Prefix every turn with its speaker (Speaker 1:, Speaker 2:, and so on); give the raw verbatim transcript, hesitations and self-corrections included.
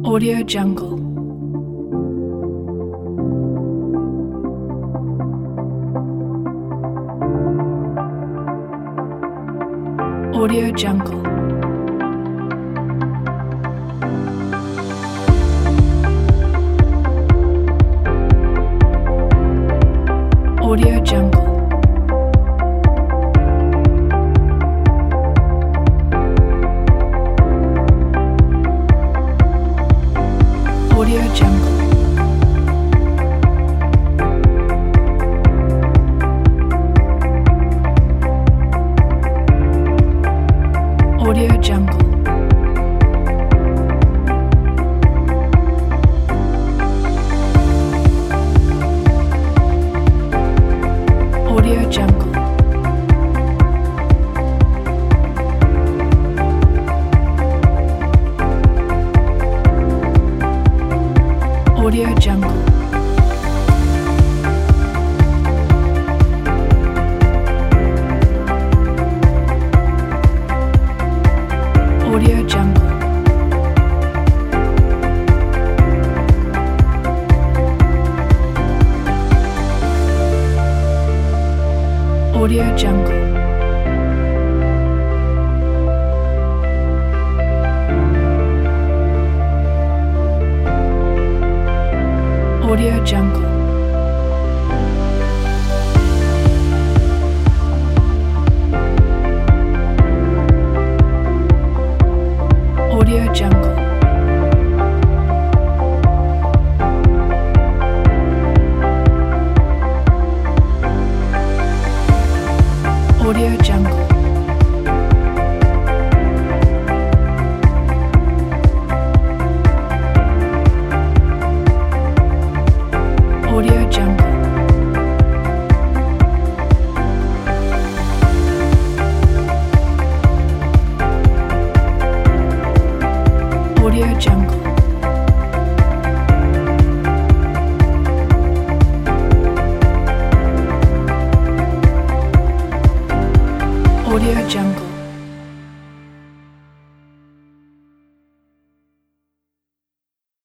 Speaker 1: Audio Jungle. Audio Jungle. Audio Jungle. Audio Jungle. Audio Jungle. Audio Jungle. Audio Jungle. Audio Jungle. Audio Jungle. Audio Jungle. Audio Jungle. Audio Jungle. Audio Jungle. Audio Jungle. Audio Jungle.